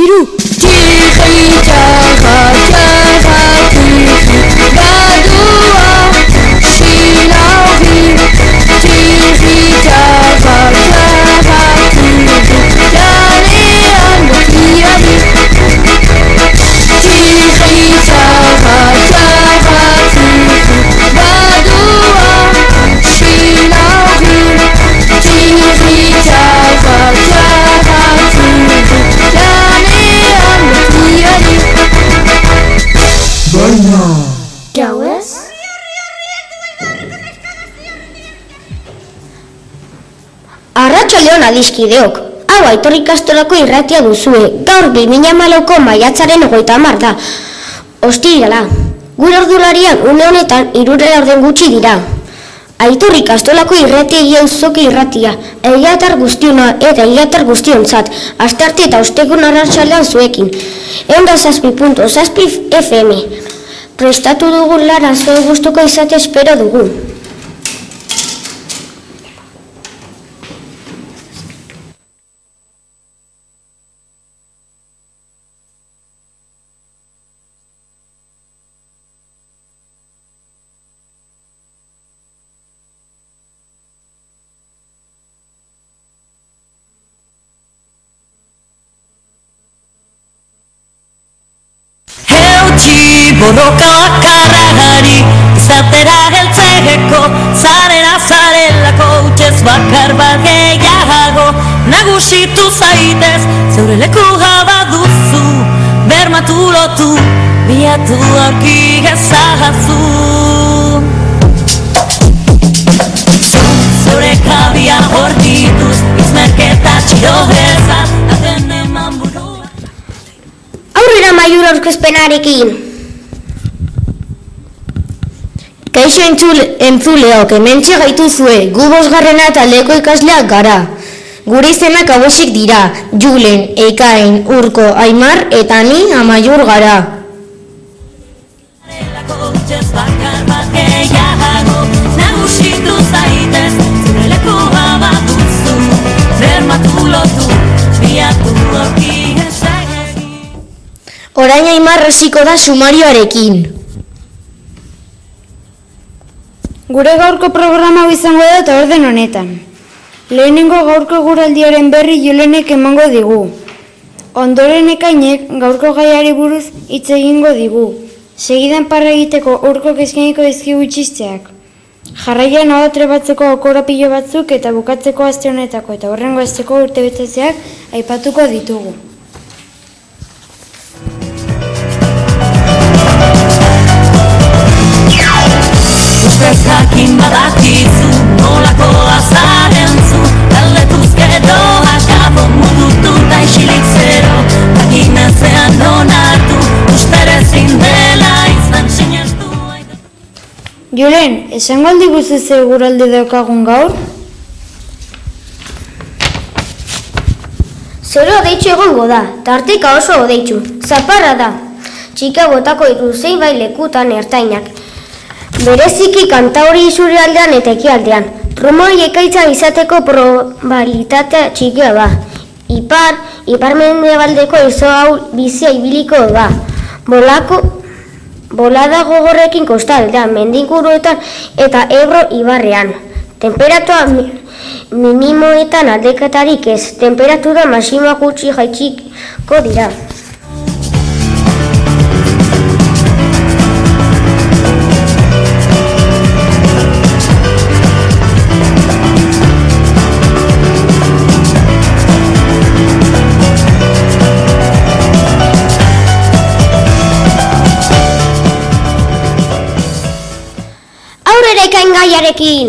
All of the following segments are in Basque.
hiru. Gauez? Arratsaldeon adiskideok. Hau Aitor ikastolako irratia duzue. Gaur 2014ko maiatzaren 30 da. Ostirala. Gure ordularian une honetan 3 gutxi dira. Aitor ikastolako irratia auzoki irratia. Egiatar guztiona eta egiatar guztiontzat. Astearte eta ostegun arratsaldean zuekin. 107.7 FM. Prestatu dugun lana zuen gustuko izate espero dugu. Borroka bakarragari izatera heltzeko zarera zarelako utxez bakar bat gehiago nagusitu zaitez zeure leku baduzu bermatu lotu biatu aurki ezazu zeure kabia bortituz izmerketa txiro ezan aten eman burua Aurrera maiur aurkezpenarekin. Kaixo entzuleok, hementxe gaituzue, gu 5. taldeko ikasleak gara. Gure izenak hauexek dira, Julen, Ekain, Urko, Aimar eta ni Amaiur gara. Orain Aimar hasiko da sumarioarekin. Gure gaurko programa izango da eta orden honetan. Lehenengo gaurko guraldiaren berri Julenek emango digu. Ondoren Ekainek gaurko gaiari buruz hitz egingo digu. Segidan parra egiteko Urkok eskainiko dizkigu txisteak. Jarraian hau trebatzeko okorapilo batzuk eta bukatzeko aste honetako eta horrengo asteko urtebetetzeak aipatuko ditugu. Jakin badakizu nolako azaren zu Galdetuz gero akabo mudutu da isilik zero Jakinezean donatu usterezin dela izan sinestu Julen, esango aldi guzu ze guraldi daukagun gaur? Zero odeitxu egongo da, tarteka oso odeitxu, zaparra da. Txika botako zein bai lekutan ertainak. Bereziki Kantauri isurialdean eta ekialdean. Trumoi ekaitza izateko probabilitatea txikia da. Ipar-mendebaldeko ezo hau bizia ibiliko da. Bolada gogorrekin kostaldean, mendinguruetan eta Ebro ibarrean. Temperatura minimoetan aldeketarik ez. Temperatura maximoak gutxi jaitsiko dira. Ekain gaiarekin.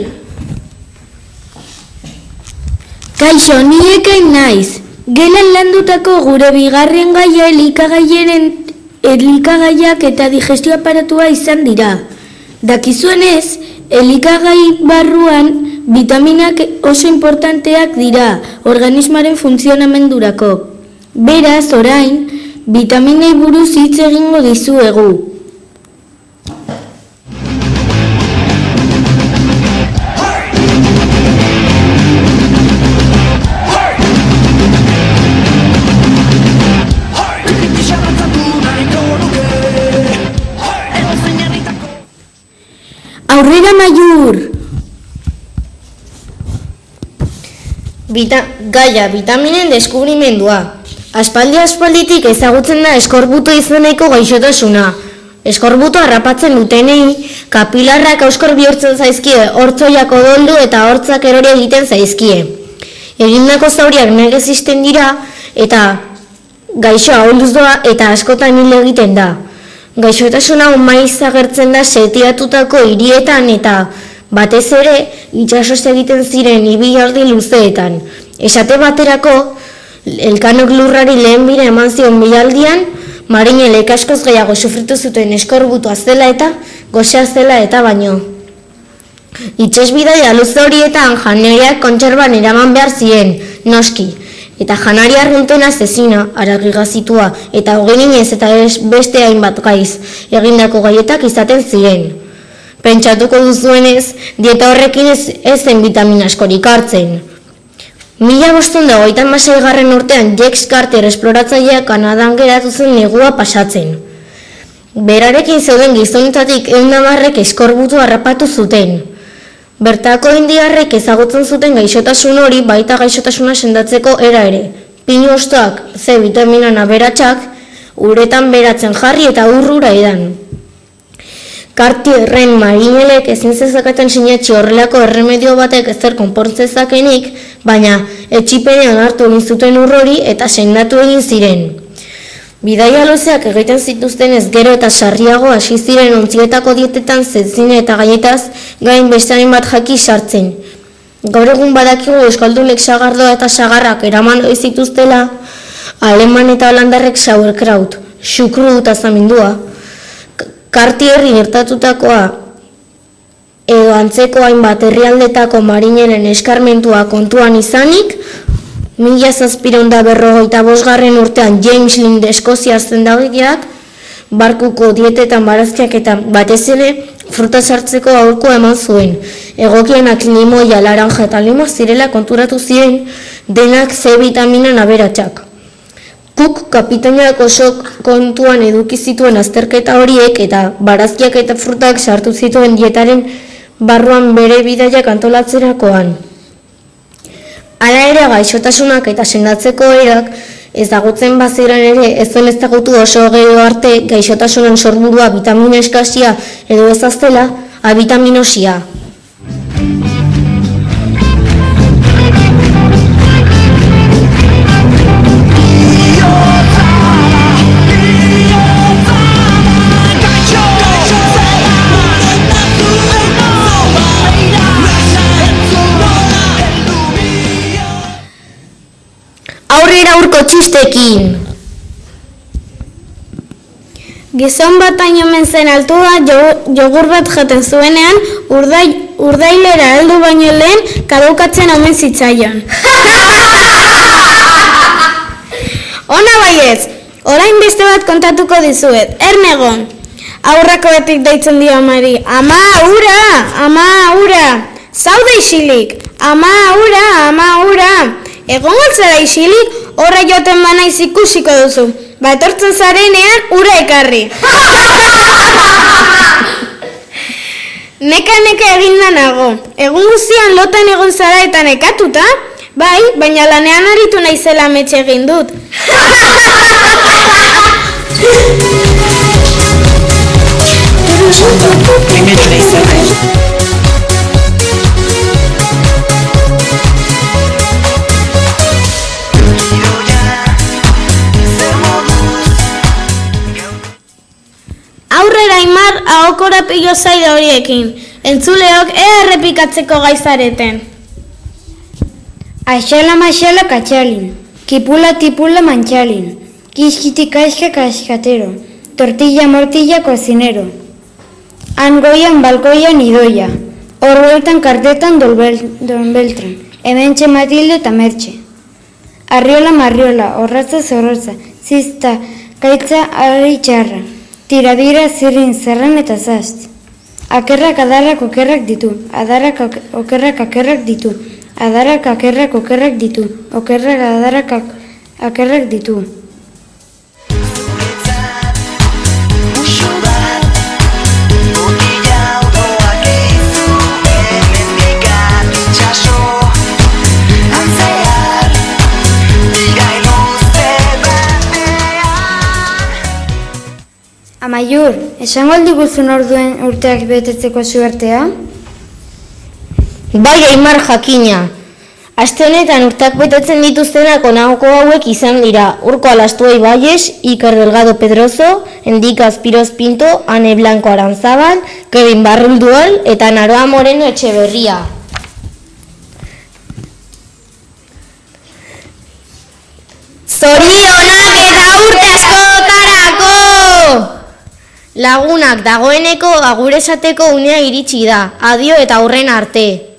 Kaixo, ni Ekain naiz. Gelan landutako gure bigarren gaia elikagaiak eta digestio aparatua izan dira. Dakizuenez, elikagai barruan vitaminak oso importanteak dira organismoaren funtzionamendurako. Beraz, orain, vitaminei buruz hitz egingo dizuegu. Aurrera Maiur! Gaia, vitaminen deskubrimendua. Aspalditik ezagutzen da eskorbuto izeneko gaixotasuna. Eskorbuto harrapatzen dutenei, kapilarrak auskor bihurtzen zaizkie, hortzoiak odoldu eta hortzak erori egiten zaizkie. Egindako zauriak negez isten dira eta gaixoa ahulduz doa eta askotan hil egiten da. Gaixotasuna maiz agertzen da setiatutako hirietan eta batez ere itsasoz egiten ziren ibilaldi luzeetan. Esate baterako, Elkanok lurrari lehen bira eman zion bilaldian, marinelek askoz gehiago sufritu zuten eskorbutua zela eta goxea zela eta baino. Itsasbidaia luze horietan janariak kontserban eraman behar ziren, noski, eta janari arruntena zezina, aragigazitua, eta hogeninez eta beste hainbat gaiz, egindako gaietak izaten ziren. Pentsatuko duzuenez, dieta horrekin ez zen vitamina askorik hartzen. 1526 urtean Jacques Carter esploratzaileak Kanadan geratu zen negua pasatzen. Berarekin zeuden gizonetatik 110 eskorbutu harrapatu zuten. Bertako indiarrek ezagutzen zuten gaixotasun hori baita gaixotasuna sendatzeko era ere. Pinu hostoak, C vitaminan aberatsak, uretan beratzen jarri eta urrura edan. Cartierren marinelek ezin zezakaten sinetxi horrelako erremedio batek ezer konpontzezakenik, baina etxipenean hartu egin zuten urrori eta sendatu egin ziren. Bidaia luzeak egiten zituztenez gero eta sarriago hasi ziren ontzietako dietetan zezine eta gaietaz gain bestearen bat jaki sartzen. Gaur egun badakigu euskaldunek sagardoa eta sagarrak eraman ohi zituztela, aleman eta holandarrek sauerkraut, xukru eta zamindua. Cartierri gertatutakoa edo antzeko hainbat herrialdetako marinelen eskarmentua kontuan izanik, 1755 urtean James Lind Eskozia zendagileak barkuko dietetan barazkiak eta batez ere fruta sartzeko aholkua eman zuen. Egokienak limoia, laranja eta limo zirela konturatu ziren denak C vitaminan aberatsak. Cook kapitainak oso kontuan eduki zituen azterketa horiek eta barazkiak eta frutak sartu zituen dietaren barruan bere bidaiak antolatzerakoan. Hala ere gaixotasunak eta sendatzeko erak ezagutzen baziren ere ez zen ezagutu oso gero arte gaixotasunen sorburua vitamina eskasia edo ezaztela abitaminosia. Aurrera urko txistekin! Gizon bat omen zen altua jogur bat jaten zuenean, urdailera heldu baino lehen kadukatzen omen zitzaion. Ona baiez, orain beste bat kontatuko dizuet, ernegon. Aurrako batik deitzen dio amari, ama, ura, zaude isilik, ama, ura. Egon galtzera isilik, horra joten banaiz ikusiko duzu. Ba etortzen zarenean, ura ekarri. Neka eginda nago. Egun guztian lotan egon zara eta nekatuta, bai, baina lanean aritu naizela ametxe egin dut. Aurrera Aimar ahokora pilo zaide horiekin, entzuleok errepikatzeko gaizareten. Aixala maxala katxalin, kipula tipula manchalin, kiskiti kaska kaskatero, tortilla mortilla cocinero. Angoian balkoian idoia, orbueltan kartetan don Beltran, hementxe Matilde eta Mertxe. Arriola marriola, horratza zorrotza, zizta, kaitza ari txarra. Tiradira zirrin zerran eta zazt. Akerrak adarrak okerrak ditu, adarrak okerrak akerrak ditu, adarrak akerrak okerrak ditu, okerrak adarrak akerrak ditu. Amaiur, esango aldiguzun orduen urteak betetzeko suertea? Bai, Aimar, jakina. Aste honetan urteak betetzen dituztenak honako hauek izan dira: Urko Alastuei Baies, Iker Delgado Pedroso, Endika Azpiroz Pinto, Ane Blanco Aranzabal, Kevin Barruldual eta Naroa Moreno Etxeberria. Zorionak eta urte askotarako! Lagunak, dagoeneko agur esateko unea iritsi da. Adio eta aurren arte.